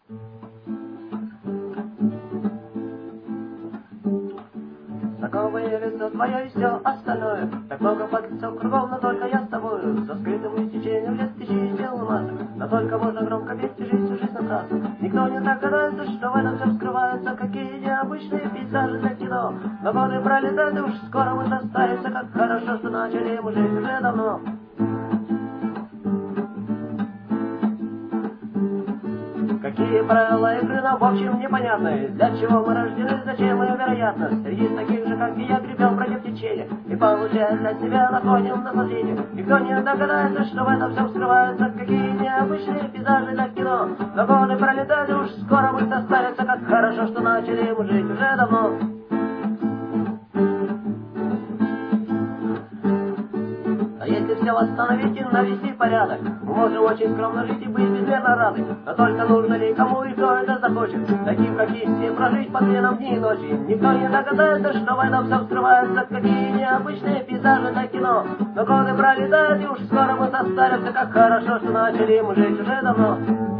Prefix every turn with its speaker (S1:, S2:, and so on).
S1: Знакомое лицо твое и все остальное. Так много подлецов кругом, но только я с тобою. За скрытым истечением лет тысячи дел масок. Но только можно громко петь и жить всю жизнь на трассе. Никто не догадается, что в этом всем скрываются какие необычные пейзажи для кино. Но годы пролетают, и уж скоро мы состаримся. Как хорошо, что начали мы жить уже давно. Какие правила игры нам в общем непонятны. Для чего мы рождены, зачем мы, вероятно. Среди таких же, как и я, гребем против течения. И получая для себя находим наслаждение. Никто не догадается, что в этом всем скрываются какие необычные пейзажи для кино. Но годы пролетают, и уж скоро мы состаримся. Как хорошо, что начали мы жить уже давно. А если все восстановить и навести порядок, мы можем очень скромно жить и быть безмерно рады. Но только нужно ли кому и кто это захочет, таким как есть все, прожить по нам дни и ночи. Никто не догадается, что в этом всем скрываются какие необычные пейзажи для кино. Но годы пролетают, и уж скоро мы состаримся. Как хорошо, что начали мы жить уже давно.